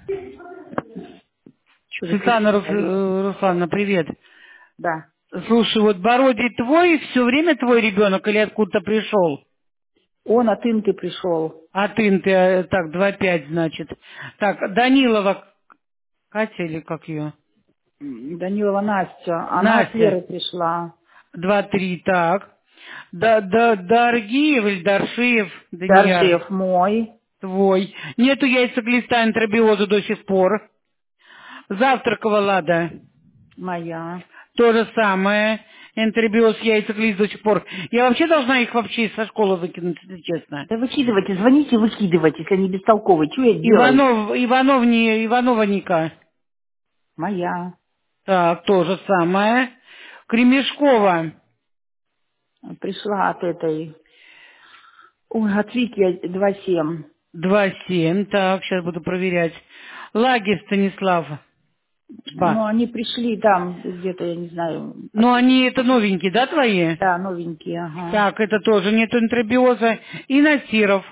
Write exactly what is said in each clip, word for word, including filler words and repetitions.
Что за Светлана Рус- кричали? э, Руслановна, привет. Да. Слушай, вот Бородий твой, все время твой ребенок или откуда-то пришел? Он от Инты пришел. А ты, ты, э, так, два пять, значит. Так, Данилова, Катя или как ее? М, Данилова Настя. Она от Настя, Леры пришла. два три, так. Да, да, Даргиев или Даршиев, Данияр, Даржев мой. твой. Нету яйцеглиста энтеробиоза до сих пор. Завтракова Лада. Моя. То же самое. Энтеробиоз яйцеглист до сих пор. Я вообще должна их вообще со школы выкинуть, если честно. Да выкидывайте, звоните, выкидывайте, если они бестолковые. Что я делаю? Иванов, Иванов, не, Иванова Ника. Моя. Так, то же самое. Кремешкова. Пришла от этой. Ой, от Вики два семь. два семь. Так, сейчас буду проверять. Лагерь Станислав. Ну, Спа. они пришли там где-то, я не знаю, Ну, откуда. они это новенькие, да, твои? Да, новенькие, ага. Так, это тоже нет энтеробиоза. И Насиров.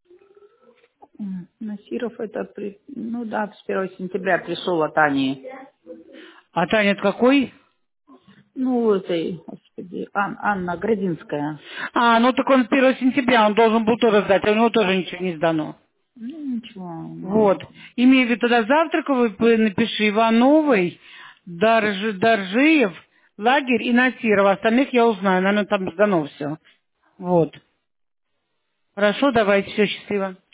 М, Насиров это, при- ну да, с первого сентября пришел от Ани. А Таня какой? Ну, этой, господи, Ан- Анна Градинская. А, ну так он с первого сентября, он должен был тоже сдать, а у него тоже ничего не сдано. Ну, ничего, Вот. ну, Имею в виду тогда завтраковый, п- напиши Ивановой, Дарж, Даржиев, Лагерь и Насиров. Остальных я узнаю, наверное, там сдано все. Вот. Хорошо, давайте, все, счастливо.